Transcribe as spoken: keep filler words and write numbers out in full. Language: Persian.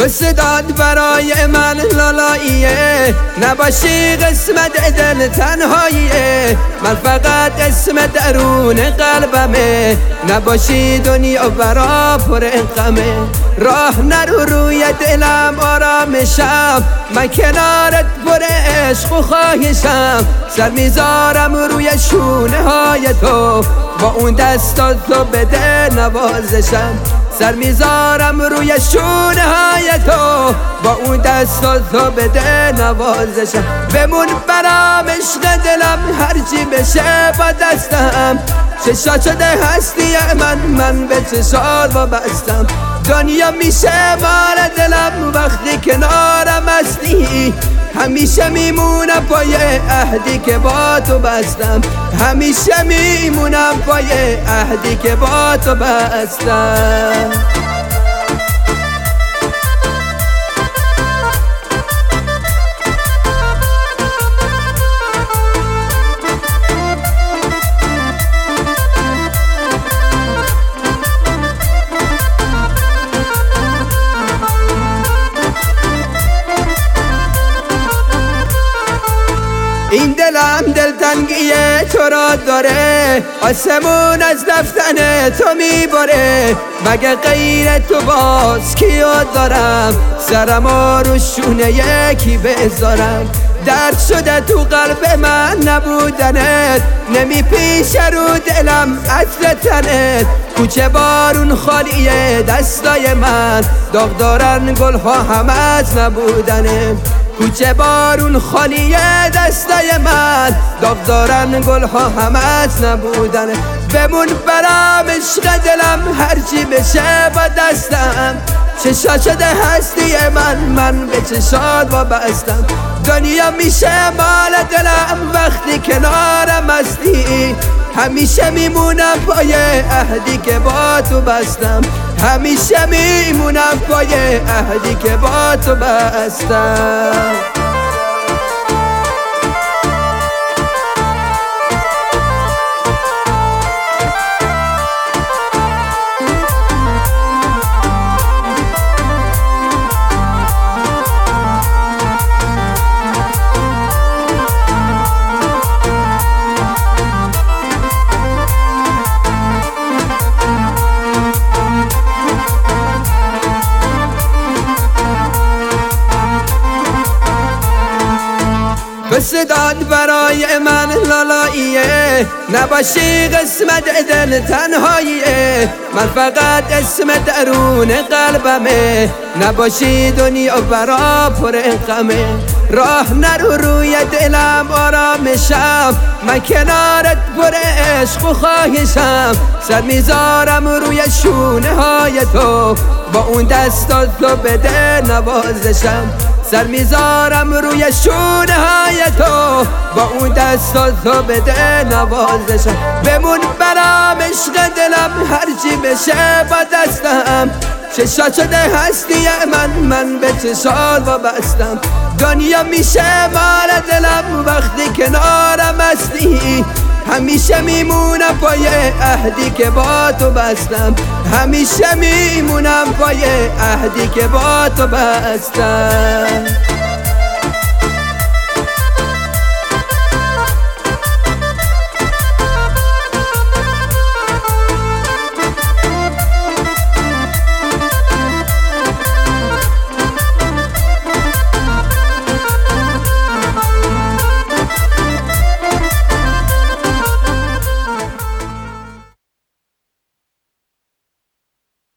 قصه داد برای من لالاییه، نباشی قسمت دل تنهاییه. من فقط اسم درون قلبمه، نباشی دنیا برا پر غمه. راه نرو روی دلم آرامشم، من کنارت پر عشق و خواهشم. سر میذارم روی شونه های تو، با اون دستات تو بده نوازشم. سر میذارم روی شونه های تو، با اون دستات تو بده نوازشم. بمون برام عشق دلم، هرچی بشه با دستم. چشات شده هستی من، من به چشات وابستم. دنیا میشه مال دلم وقتی کنارم هستی. همیشه میمونم پای عهدی که با تو بستم، همیشه میمونم پای عهدی که با تو بستم. این دلم دلتنگیه تو را داره، آسمون از رفتن تو میباره. مگه غیر تو باز کیو دارم، سرمو رو شونه یکی بذارم. درد شده تو قلب من نبودنت، نمی پیشه رو دلم عطر تنت. کوچه بارون خالیه دستای من، داغ دارن گلها هم از نبودنت. کوچه بارون خالیه دستای من، داغ دارن گلها هم از نبودن. بمون برام عشق دلم، هرچی بشه با دستم. چشات شده هستی من، من به چشات وابستم. دنیا میشه مال دلم وقتی کنارم هستی. همیشه میمونم پای عهدی که با تو بستم، همیشه میمونم پای عهدی که با تو بستم. قصه داد برای من لالاییه، نباشی قسمت دل تنهاییه. من فقط اسم درون قلبمه، نباشی دنیا برا پر غمه. راه نرو روی دلم آرامشم، من کنارت پر عشق و خواهشم. سر میذارم روی شونه های تو، با اون دستات تو بده نوازشم. سر میذارم روی شونه های تو، با اون دستات تو بده نوازشم. بمون برام عشق دلم، هرچی بشه با دستم. چشات شده هستی من، من به چشات وابستم. دنیا میشه مال دلم وقتی کنارم هستی. همیشه میمونم پای عهدی که با تو بستم، همیشه میمونم پای عهدی که با تو بستم.